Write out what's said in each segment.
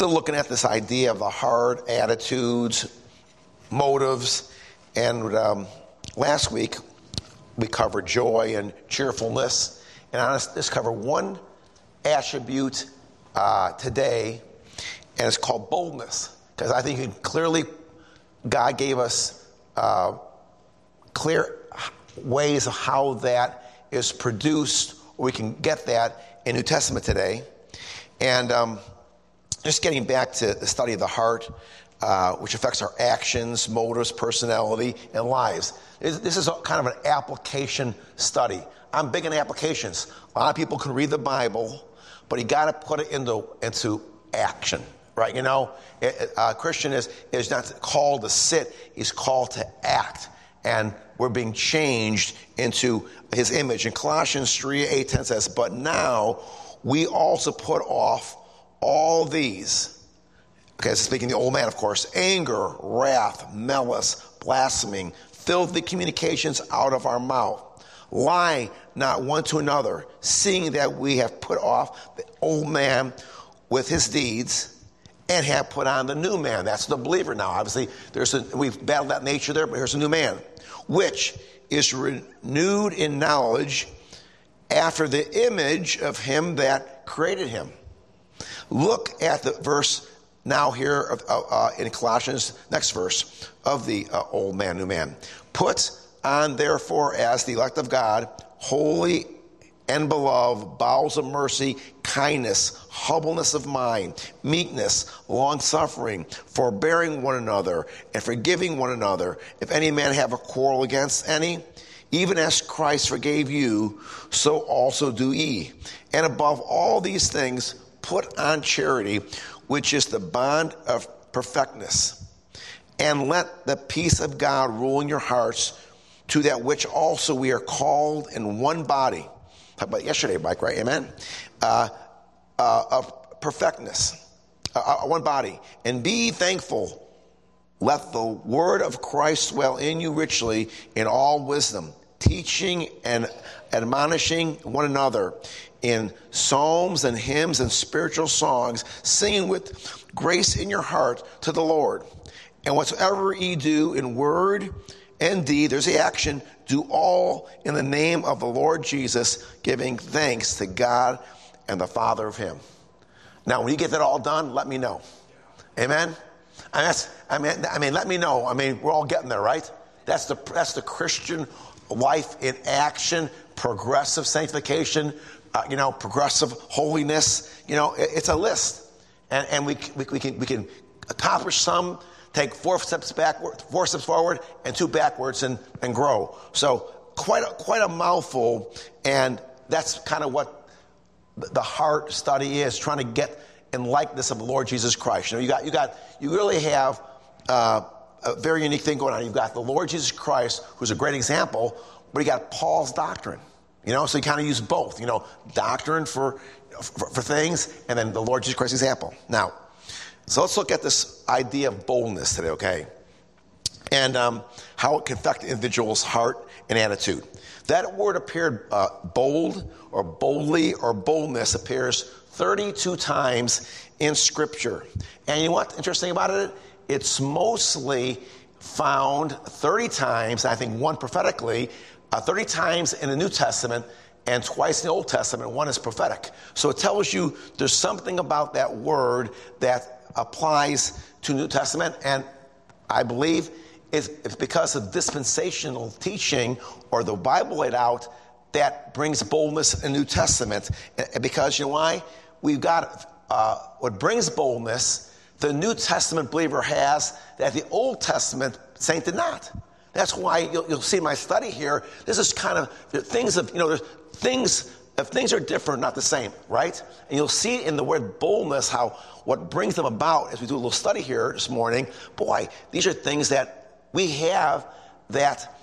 still looking at this idea of the heart, attitudes, motives. And last week, we covered joy and cheerfulness. And I want to discover one attribute today, and it's called boldness. Because I think clearly God gave us clear ways of how that is produced, or we can get that in New Testament today. And just getting back to the study of the heart, which affects our actions, motives, personality, and lives. This is kind of an application study. I'm big in applications. A lot of people can read the Bible, but you got to put it into action, right? You know, a Christian is not called to sit; he's called to act, and we're being changed into His image. And Colossians 3:8-10 says, "But now we also put off all these." Okay, this is speaking of the old man, of course. "Anger, wrath, malice, blaspheming, filthy communications out of our mouth. Lie not one to another, seeing that we have put off the old man with his deeds and have put on the new man." That's the believer now. Obviously, we've battled that nature there, but here's a new man, which is renewed in knowledge after the image of him that created him. Look at the verse now here in Colossians, next verse, of the old man, new man. "Put on therefore as the elect of God, holy and beloved, bowels of mercy, kindness, humbleness of mind, meekness, long-suffering, forbearing one another, and forgiving one another. If any man have a quarrel against any, even as Christ forgave you, so also do ye. And above all these things, put on charity, which is the bond of perfectness. And let the peace of God rule in your hearts, to that which also we are called in one body." Talked about yesterday, Mike, right? Amen? Of perfectness, one body. "And be thankful. Let the word of Christ dwell in you richly in all wisdom, teaching and admonishing one another in psalms and hymns and spiritual songs, singing with grace in your heart to the Lord. And whatsoever ye do in word and deed," there's the action, "do all in the name of the Lord Jesus, giving thanks to God and the Father of him." Now, when you get that all done, let me know. Amen? I mean, let me know. I mean, we're all getting there, right? That's the Christian life in action, progressive sanctification, progressive holiness. It's a list, and we can accomplish some, take 4 steps backward, 4 steps forward, and 2 backwards, and grow. So quite a mouthful, and that's kind of what the heart study is, trying to get in likeness of the Lord Jesus Christ. You really have a very unique thing going on. You've got the Lord Jesus Christ, who's a great example, but you got Paul's doctrine. So you kind of use both, doctrine for things, and then the Lord Jesus Christ example. Now, so let's look at this idea of boldness today, okay? And how it can affect the individual's heart and attitude. That word appeared, bold or boldly or boldness, appears 32 times in Scripture. And you know what's interesting about it? It's mostly found 30 times, I think one prophetically, 30 times in the New Testament and twice in the Old Testament. One is prophetic. So it tells you there's something about that word that applies to New Testament, and I believe it's because of dispensational teaching or the Bible laid out that brings boldness in the New Testament. Because you know why? We've got what brings boldness the New Testament believer has that the Old Testament saint did not. That's why you'll see in my study here, this is kind of things of, there's things, if things are different, not the same, right? And you'll see in the word boldness how what brings them about, as we do a little study here this morning, boy, these are things that we have that,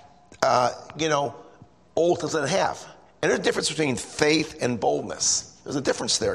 Old Testament have. And there's a difference between faith and boldness. There's a difference there,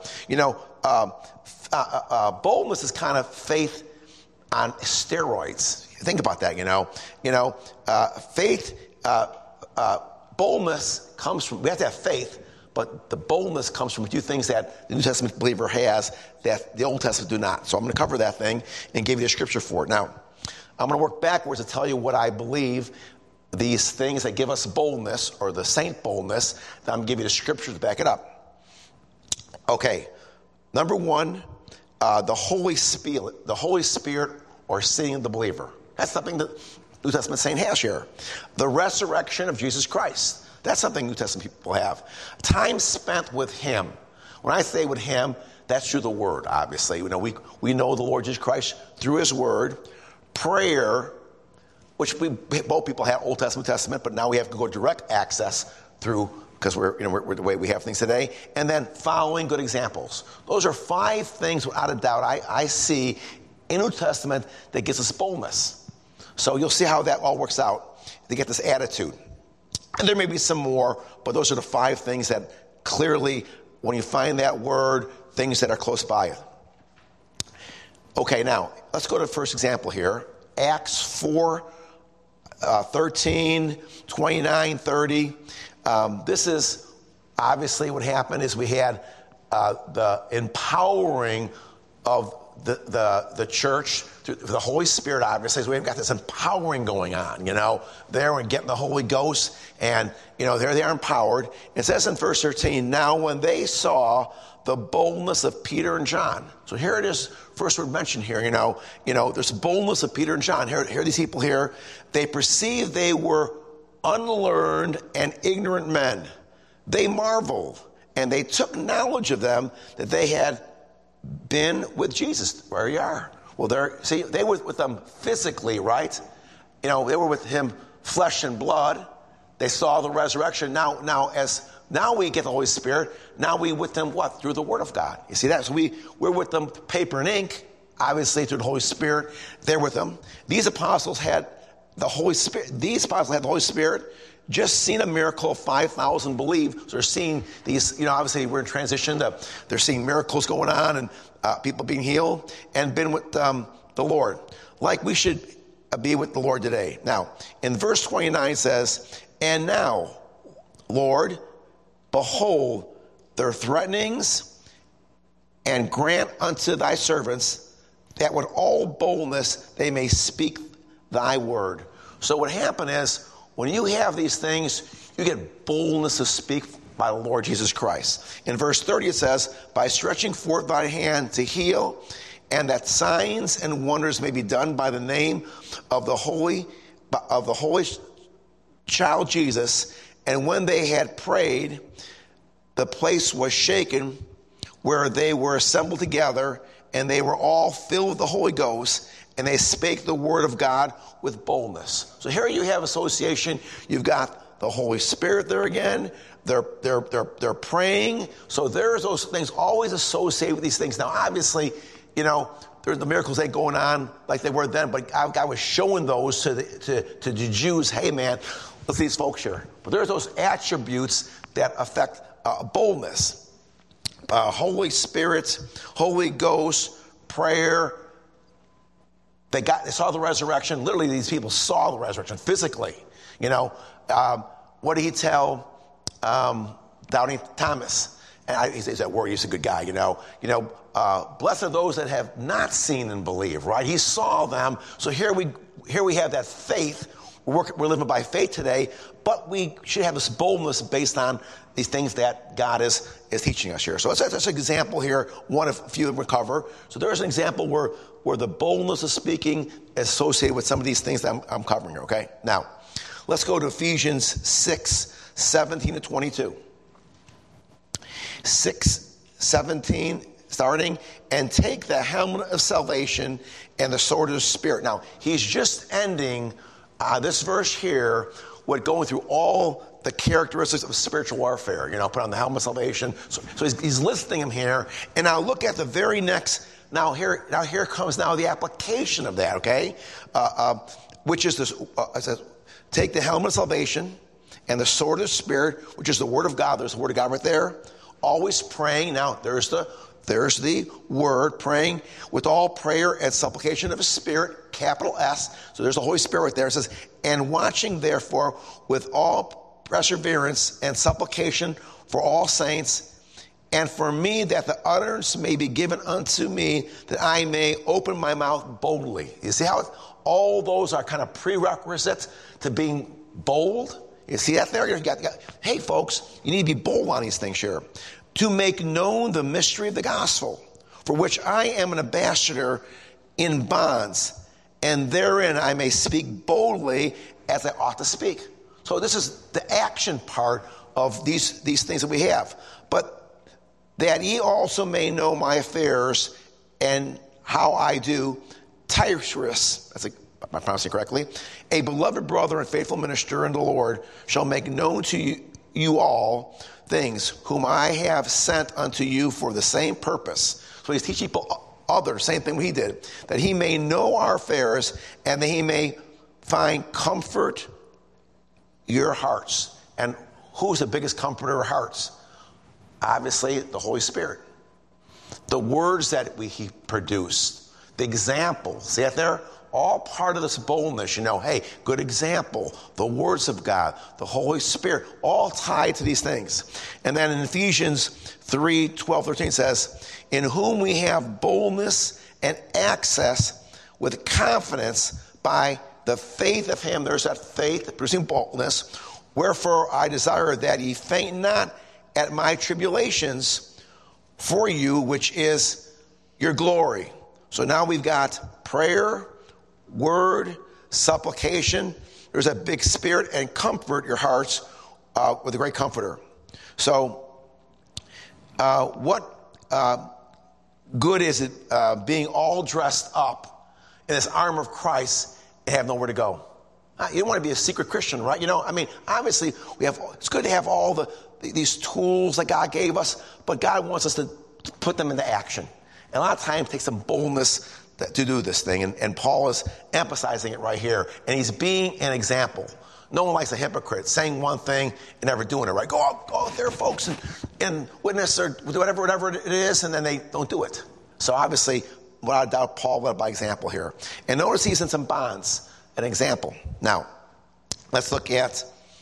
boldness is kind of faith on steroids. Think about that, faith, boldness comes from, we have to have faith, but the boldness comes from a few things that the New Testament believer has that the Old Testament do not. So I'm going to cover that thing and give you a scripture for it. Now, I'm going to work backwards to tell you what I believe these things that give us boldness, or the saint boldness, that I'm going to give you the scripture to back it up. Okay, number one, the Holy Spirit or seeing the believer. That's something that New Testament saint has here. The resurrection of Jesus Christ. That's something New Testament people have. Time spent with him. When I say with him, that's through the word, obviously. We know the Lord Jesus Christ through his word. Prayer, which both people have Old Testament, New Testament, but now we have to go direct access through, because we're the way we have things today. And then following good examples. Those are 5 things, without a doubt, I see in New Testament that gives us boldness. So you'll see how that all works out to get this attitude. And there may be some more, but those are the 5 things that clearly, when you find that word, things that are close by it. Okay, now, let's go to the first example here. Acts 4, 13, 29, 30. This is obviously what happened is we had the empowering of the church through the Holy Spirit, obviously. So we've got this empowering going on, there we're getting the Holy Ghost, and, there they are empowered. It says in verse 13, now when they saw the boldness of Peter and John. So here it is, first word mentioned here, there's boldness of Peter and John. Here are these people here. They perceived they were unlearned and ignorant men. They marveled, and they took knowledge of them that they had been with Jesus. There you are. Well, they were with them physically, right? They were with him flesh and blood. They saw the resurrection. Now we get the Holy Spirit. Now we with them what? Through the Word of God. You see that? So we're with them paper and ink, obviously through the Holy Spirit. They're with them. These apostles had the Holy Spirit. Just seen a miracle, 5,000 believe. So they're seeing these, obviously we're in transition. They're seeing miracles going on and people being healed and been with the Lord. Like we should be with the Lord today. Now, in verse 29 it says, and now, Lord, behold their threatenings, and grant unto thy servants that with all boldness they may speak thy word. So what happened is, when you have these things, you get boldness to speak by the Lord Jesus Christ. In verse 30 it says, by stretching forth thy hand to heal, and that signs and wonders may be done by the name of the holy child Jesus. And when they had prayed, the place was shaken where they were assembled together, and they were all filled with the Holy Ghost, and they spake the word of God with boldness. So here you have association. You've got the Holy Spirit there again. They're praying. So there's those things always associated with these things. Now, obviously, there's the miracles ain't going on like they were then, but God was showing those to the Jews. Hey, man, look at these folks here. But there's those attributes that affect boldness. Holy Spirit, Holy Ghost, prayer. They saw the resurrection. Literally, these people saw the resurrection physically. What did he tell doubting Thomas? And he said, "Word, he's a good guy." Blessed are those that have not seen and believe. Right? He saw them. So here we have that faith. We're living by faith today, but we should have this boldness based on these things that God is teaching us here. So that's an example here, one of a few that we cover. So there's an example where the boldness of speaking is associated with some of these things that I'm covering here, okay? Now, let's go to Ephesians 6, 17 to 22. 6, 17, starting, and take the helmet of salvation and the sword of the Spirit. Now, he's just ending this verse here with going through all the characteristics of spiritual warfare. Put on the helmet of salvation. So he's listing them here. And now look at the very next. Now here comes now the application of that. Okay, which is this. It says, take the helmet of salvation and the sword of the Spirit, which is the word of God. There's the word of God right there. Always praying. Now there's the word, praying with all prayer and supplication of the Spirit, capital S. So there's the Holy Spirit right there. It says, and watching therefore with all perseverance and supplication for all saints, and for me, that the utterance may be given unto me, that I may open my mouth boldly. You see how all those are kind of prerequisites to being bold? You see that there? Hey, folks, you need to be bold on these things here. To make known the mystery of the gospel, for which I am an ambassador in bonds, and therein I may speak boldly as I ought to speak. So this is the action part of these things that we have. But that ye also may know my affairs and how I do. Tyrus, am I pronouncing it correctly? A beloved brother and faithful minister in the Lord shall make known to you all things, whom I have sent unto you for the same purpose. So he's teaching people others, same thing he did, that he may know our affairs and that he may find comfort your hearts. And who's the biggest comforter of our hearts? Obviously, the Holy Spirit. The words that he produced, the example, see that there? All part of this boldness, hey, good example, the words of God, the Holy Spirit, all tied to these things. And then in Ephesians 3:12-13 says, in whom we have boldness and access with confidence by the faith of him. There's that faith, producing boldness. Wherefore I desire that ye faint not at my tribulations for you, which is your glory. So now we've got prayer, word, supplication. There's a big spirit, and comfort your hearts with a great comforter. So what good is it being all dressed up in this armor of Christ and have nowhere to go? You don't want to be a secret Christian, right? Obviously it's good to have all these tools that God gave us, but God wants us to put them into action. And a lot of times it takes some boldness to do this thing. And Paul is emphasizing it right here. And he's being an example. No one likes a hypocrite saying one thing and never doing it, right? Go out there, folks, and witness or whatever it is, and then they don't do it. So obviously, without a doubt, Paul led by example here. And notice he's in some bonds, an example. Now, let's look at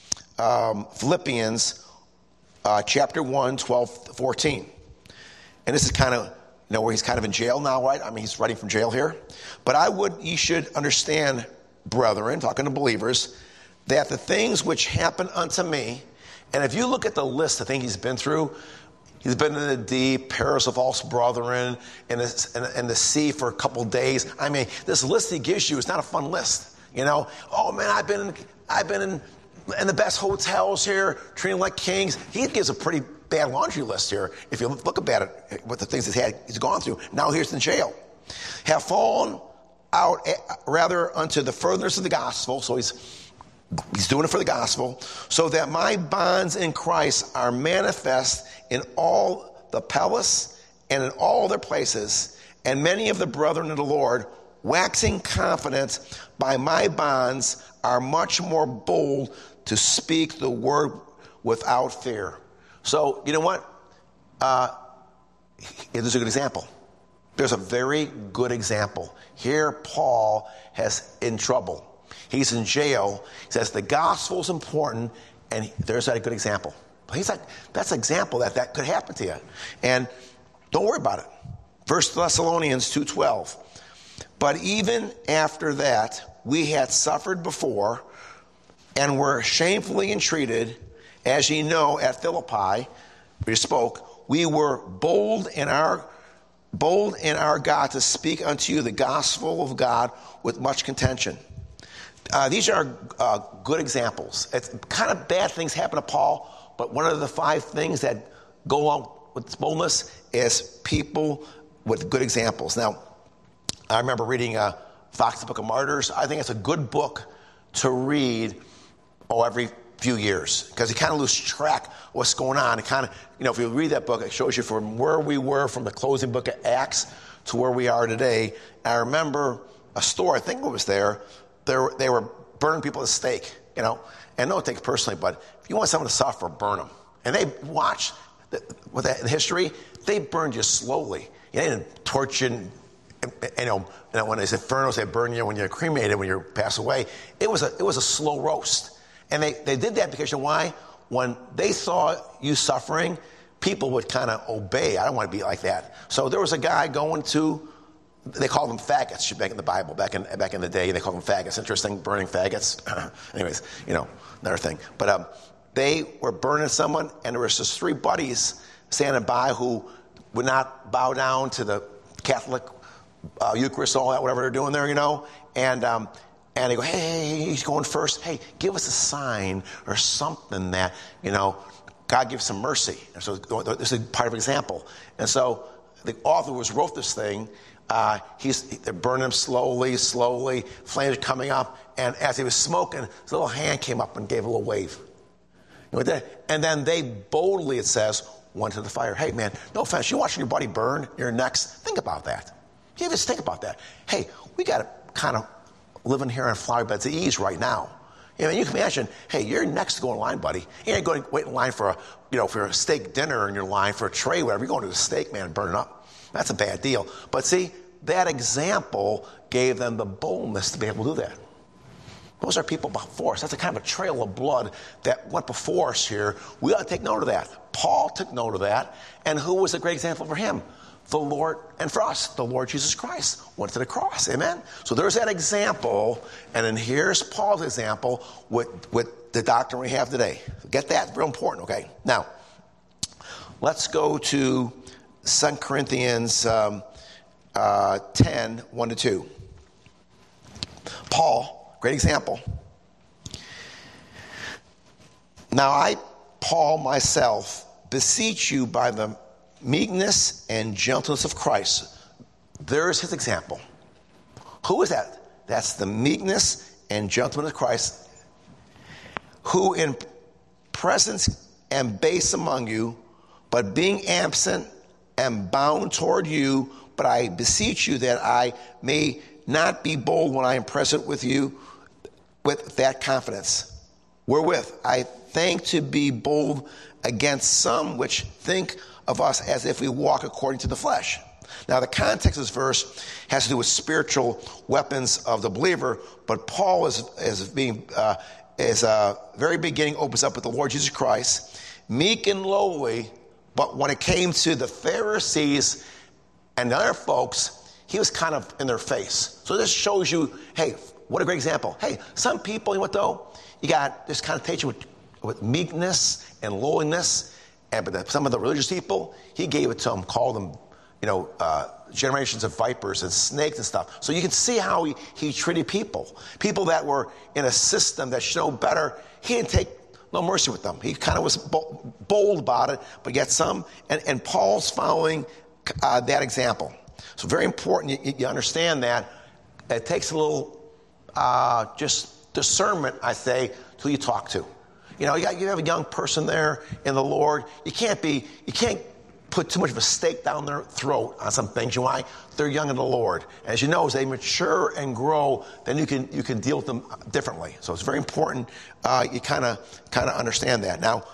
Philippians chapter 1, 12-14. And this is kind of, where he's kind of in jail now, right? He's writing from jail here. But I would ye should understand, brethren, talking to believers, that the things which happen unto me, and if you look at the list of things he's been through, he's been in the deep, perils of false brethren, in the sea for a couple days. This list he gives you is not a fun list. Oh man, I've been in the best hotels here, treated like kings. He gives a pretty bad laundry list here. If you look about it, with the things he's gone through. Now here's in jail. Have fallen out rather unto the furtherance of the gospel. So he's doing it for the gospel. So that my bonds in Christ are manifest in all the palace and in all their places. And many of the brethren in the Lord, waxing confident by my bonds, are much more bold to speak the word without fear. So, you know what? There's a good example. There's a very good example. Here, Paul is in trouble. He's in jail. He says the gospel is important, and there's that good example. He's like, that's an example that could happen to you. And don't worry about it. 1 Thessalonians 2:12. But even after that, we had suffered before, and were shamefully entreated, as ye know, at Philippi, we spoke, we were bold in our God to speak unto you the gospel of God with much contention. These are good examples. It's kind of bad things happen to Paul, but one of the 5 things that go on with boldness is people with good examples. Now, I remember reading Fox's Book of Martyrs. I think it's a good book to read every few years, because you kind of lose track of what's going on. It kind of, if you read that book, it shows you from where we were from the closing book of Acts to where we are today. And I remember a story, I think it was there, they were burning people at the stake, and don't take it personally, but if you want someone to suffer, burn them. And they watched, with that in history, they burned you slowly. They didn't torch you, when they said furnace, they burn you when you're cremated, when you pass away. It was a slow roast. And they did that because, why? when they saw you suffering, people would kind of obey. I don't want to be like that. So there was a guy going to, they called them faggots back in the Bible, back in the day. They called them faggots. Interesting, burning faggots. Anyways, another thing. But they were burning someone, and there was just 3 buddies standing by who would not bow down to the Catholic Eucharist, all that, whatever they're doing there, and they go, hey, he's going first. Hey, give us a sign or something that, God gives some mercy. And so this is part of an example. And so the author who wrote this thing, they're burning him slowly, flames are coming up, and as he was smoking, his little hand came up and gave a little wave. And then they boldly, it says, went to the fire. Hey, man, no offense, you watching your buddy burn, you're next. Think about that. You just think about that. Hey, we got to kind of living here on flower beds of ease right now. You can imagine, hey, you're next to go in line, buddy. You ain't going to wait in line for a steak dinner in your line for a tray, whatever. You're going to the steak, man, burn it up. That's a bad deal. But see, that example gave them the boldness to be able to do that. Those are people before us. That's a kind of a trail of blood that went before us here. We ought to take note of that. Paul took note of that. And who was a great example for him? The Lord, and for us, the Lord Jesus Christ went to the cross. Amen? So there's that example. And then here's Paul's example with the doctrine we have today. Get that? Real important, okay? Now, let's go to 2 Corinthians 10, 1-2. Paul, great example. Now I, Paul, myself, beseech you by the meekness and gentleness of Christ. There's his example. Who is that? That's the meekness and gentleness of Christ, who in presence am base among you, but being absent am bound toward you. But I beseech you that I may not be bold when I am present with you with that confidence, wherewith I think to be bold against some which think of us as if we walk according to the flesh. Now, the context of this verse has to do with spiritual weapons of the believer, but Paul very beginning opens up with the Lord Jesus Christ, meek and lowly, but when it came to the Pharisees and the other folks, he was kind of in their face. So this shows you, hey, what a great example. Hey, some people, you got this connotation with meekness and lowliness. But some of the religious people, he gave it to them, called them, generations of vipers and snakes and stuff. So you can see how he treated people. People that were in a system that should know better, he didn't take no mercy with them. He kind of was bold about it, but yet some. And Paul's following that example. So very important you understand that. It takes a little just discernment, I say, who you talk to. You have a young person there in the Lord. You can't put too much of a stake down their throat on some things. Why? They're young in the Lord. As you know, as they mature and grow, then you can deal with them differently. So it's very important you kind of understand that. Now,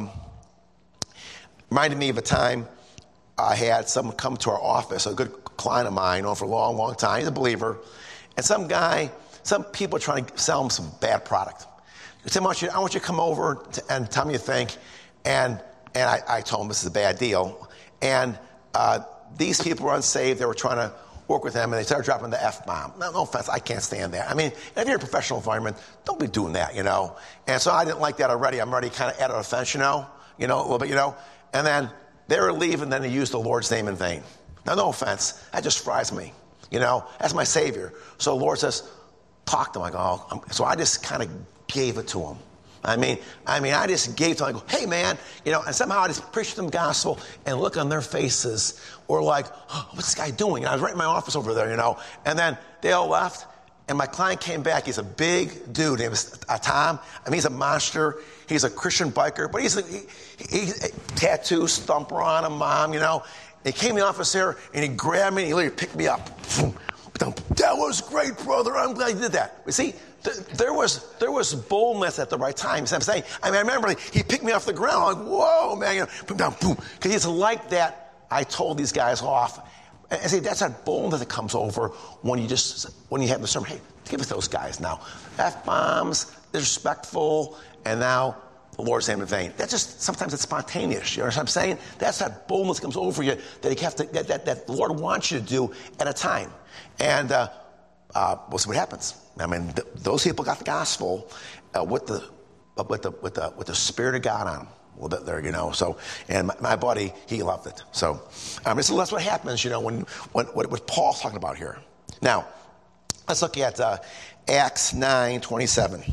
reminded me of a time I had someone come to our office, a good client of mine, for a long, long time. He's a believer. And some people are trying to sell him some bad product. He said, I want you to come over and tell me what you think. And I told him this is a bad deal. And these people were unsaved. They were trying to work with him, and they started dropping the F-bomb. No offense, I can't stand that. I mean, if you're in a professional environment, don't be doing that, And so I didn't like that already. I'm already kind of at an offense, a little bit, And then they were leaving, then they used the Lord's name in vain. Now, no offense. That just fries me, That's my Savior. So the Lord says, talk to him. I go, so I just kind of gave it to him. I mean, I just gave it to them. I go, hey, man, and somehow I just preached them gospel, and look on their faces were like, oh, what's this guy doing? And I was right in my office over there, And then they all left, and my client came back. He's a big dude. He was Tom. He's a monster. He's a Christian biker, but he's tattoos, thumper on him, mom, He came in the office here, and he grabbed me, and he literally picked me up. That was great, brother. I'm glad you did that. But see, there was boldness at the right time. I'm saying, I remember he picked me off the ground. I'm like, whoa, man, boom, down, boom. Because it's like that. I told these guys off. And see, that's that boldness that comes over when you have the sermon. Hey, give us those guys now. F-bombs, disrespectful, and now the Lord's name in vain. That's just, sometimes it's spontaneous. You know what I'm saying? That's that boldness comes over you that you have to, that the Lord wants you to do at a time. And we'll see what happens. I mean, those people got the gospel with the Spirit of God on them. Well, there, you know. So, and my buddy, he loved it. So, so that's what happens, you know, when what Paul's talking about here. Now, let's look at Acts 9:27.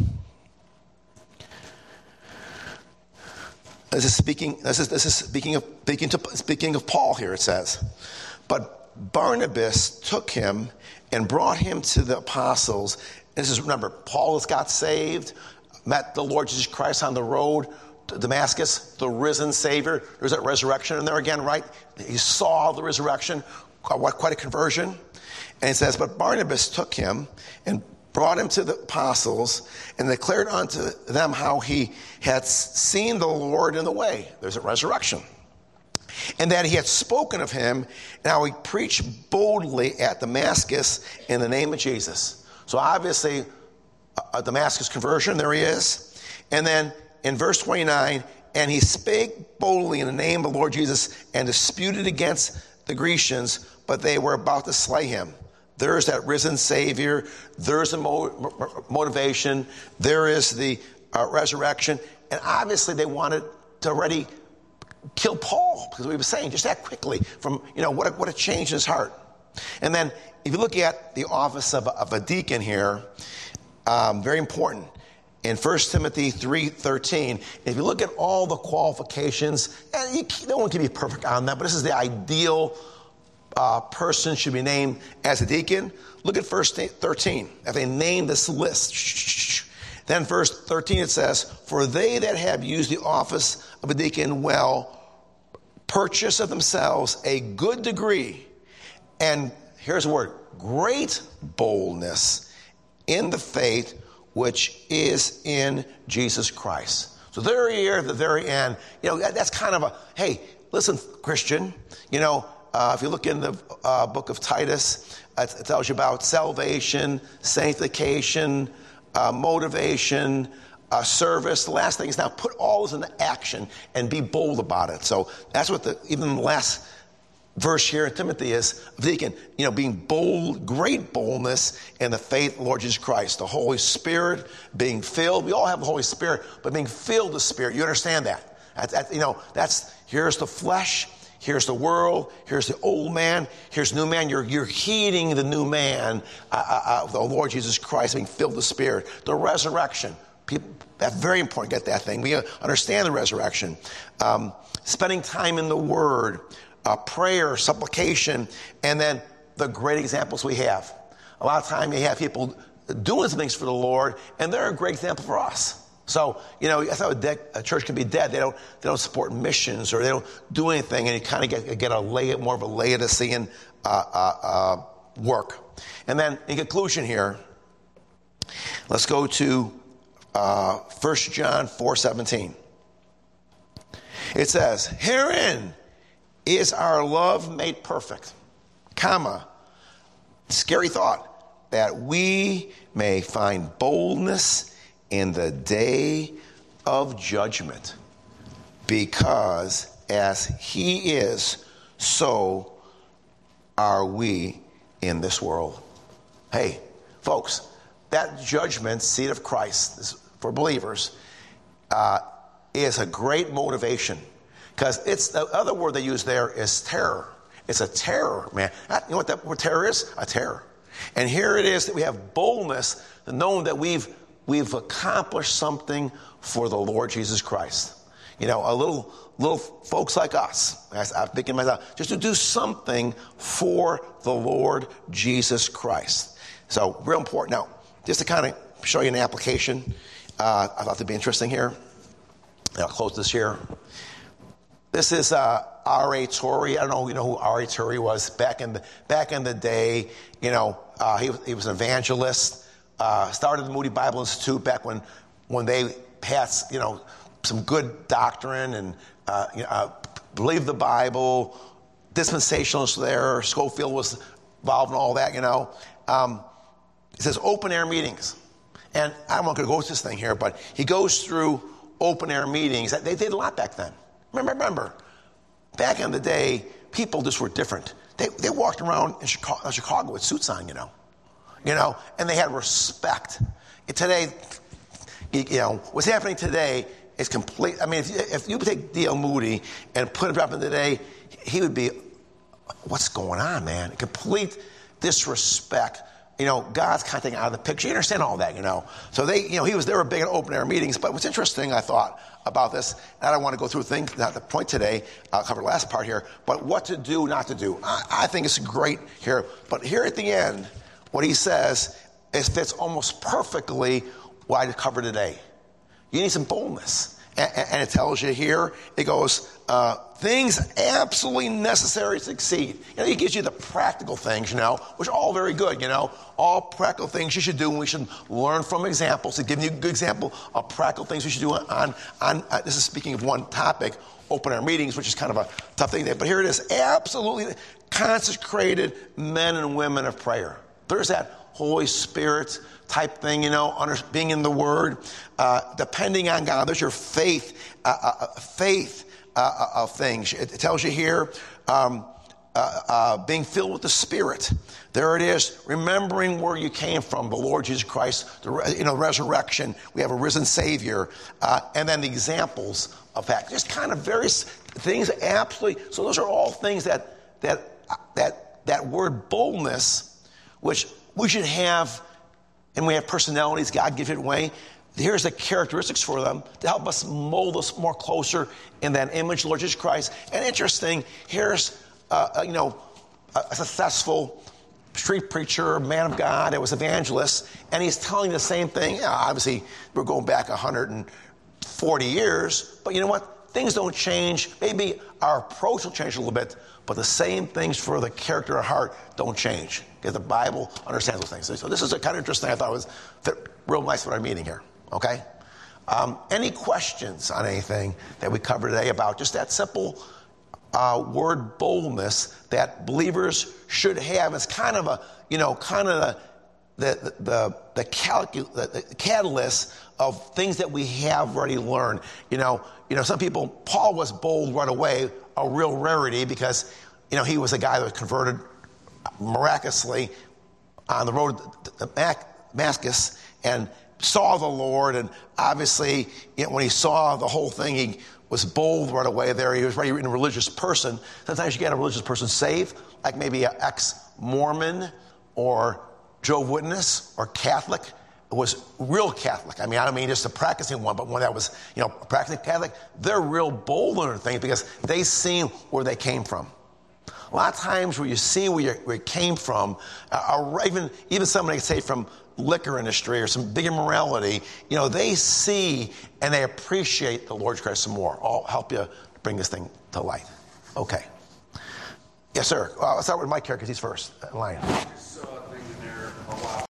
This is speaking of Paul here. It says, but Barnabas took him and brought him to the apostles. And this is, remember, Paul has got saved, met the Lord Jesus Christ on the road to Damascus, the risen Savior. There's that resurrection in there again, right? He saw the resurrection, quite a conversion. And it says, but Barnabas took him and brought him to the apostles and declared unto them how he had seen the Lord in the way. There's a resurrection. And that he had spoken of him, and how he preached boldly at Damascus in the name of Jesus. So obviously, a Damascus conversion, there he is. And then in verse 29, and he spake boldly in the name of the Lord Jesus and disputed against the Grecians, but they were about to slay him. There's that risen Savior. There's the motivation. There is the resurrection. And obviously they wanted to already kill Paul, because we were saying just that quickly from, you know, what a change in his heart. And then if you look at the office of a deacon here, very important. In 1 Timothy 3:13, if you look at all the qualifications, and no one can be perfect on that, but this is the ideal person should be named as a deacon. Look at verse 13. If they name this list, then verse 13 it says, for they that have used the office of a deacon well purchase of themselves a good degree, and here's the word, great boldness in the faith which is in Jesus Christ. So there here at the very end, you know, that's kind of a, hey, listen, Christian, you know, if you look in the book of Titus, it tells you about salvation, sanctification, motivation, service. The last thing is now put all this into action and be bold about it. So that's what even the last verse here in Timothy is, deacon, you know, being bold, great boldness in the faith of the Lord Jesus Christ. The Holy Spirit, being filled. We all have the Holy Spirit, but being filled with the Spirit. You understand that? You know, here's the flesh. Here's the world. Here's the old man. Here's the new man. You're heeding the new man, the Lord Jesus Christ, being filled with the Spirit. The resurrection. People, that's very important. Get that thing. We understand the resurrection. Spending time in the Word, prayer, supplication, and then the great examples we have. A lot of time you have people doing some things for the Lord, and they're a great example for us. So, you know, that's how a church can be dead. They don't support missions, or they don't do anything, and you kind of get more of a Laodicean work. And then, in conclusion here, let's go to 1 John 4:17. It says, herein is our love made perfect, scary thought, that we may find boldness in the day of judgment, because as he is, so are we in this world. Hey, folks, that judgment seat of Christ for believers is a great motivation, because it's the other word they use there is terror. It's a terror, man. You know what that word terror is? A terror. And here it is that we have boldness, knowing that we've accomplished something for the Lord Jesus Christ. You know, a little folks like us, I'm thinking to myself, just to do something for the Lord Jesus Christ. So, real important. Now, just to kind of show you an application, I thought it'd be interesting here. And I'll close this here. This is R.A. Torrey. I don't know, you know who R.A. Torrey was back in the day. You know, he was an evangelist. Started the Moody Bible Institute back when they had, you know, some good doctrine and believed the Bible. Dispensationalists there. Schofield was involved in all that. You know, it says open air meetings, and I'm not going to go to this thing here, but he goes through open air meetings. They did a lot back then. Remember, back in the day, people just were different. They walked around in Chicago with suits on, and they had respect. Today, what's happening today is complete. I mean, if you take D.L. Moody and put him up in today, he would be, what's going on, man? Complete disrespect. God's kind of taken out of the picture. You understand all that, So they were big in open air meetings. But what's interesting, I thought, about this, and I don't want to go through things, not the point today, I'll cover the last part here, but what to do, not to do. I think it's great here. But here at the end, what he says fits almost perfectly what I covered today. You need some boldness. And it tells you here, it goes, things absolutely necessary to succeed. It gives you the practical things, which are all very good, all practical things you should do, and we should learn from examples. To give you a good example of practical things we should do on this is speaking of one topic, open air meetings, which is kind of a tough thing there. But here it is, absolutely consecrated men and women of prayer. There's that Holy Spirit type thing, being in the Word, depending on God. There's your faith of things. It tells you here, being filled with the Spirit. There it is, remembering where you came from, the Lord Jesus Christ, the resurrection. We have a risen Savior, and then the examples of that. Just kind of various things, absolutely. So those are all things that word boldness, which we should have. And we have personalities, God gives it away. Here's the characteristics for them to help us mold us more closer in that image, Lord Jesus Christ. And interesting, here's a successful street preacher, man of God, that was evangelist, and he's telling the same thing. Obviously, we're going back 140 years, but you know what? Things don't change. Maybe our approach will change a little bit, but the same things for the character and heart don't change, because the Bible understands those things. So this is a kind of interesting. I thought it was fit real nice for our meeting here. Okay. Any questions on anything that we covered today about just that simple word boldness that believers should have? It's kind of the catalyst of things that we have already learned. Some people, Paul was bold right away, a real rarity, because, he was a guy that was converted miraculously on the road to Damascus and saw the Lord. And obviously, when he saw the whole thing, he was bold right away there. He was already a religious person. Sometimes you get a religious person saved, like maybe an ex-Mormon or Jehovah's Witness or Catholic. It was real Catholic. I don't mean just a practicing one, but one that was, practicing Catholic. They're real bold in their things because they seen where they came from. A lot of times where you see where you came from, or even somebody, say, from liquor industry or some big immorality, they see and they appreciate the Lord Christ some more. I'll help you bring this thing to light. Okay. Yes, sir. I'll start with Mike here because he's first in line.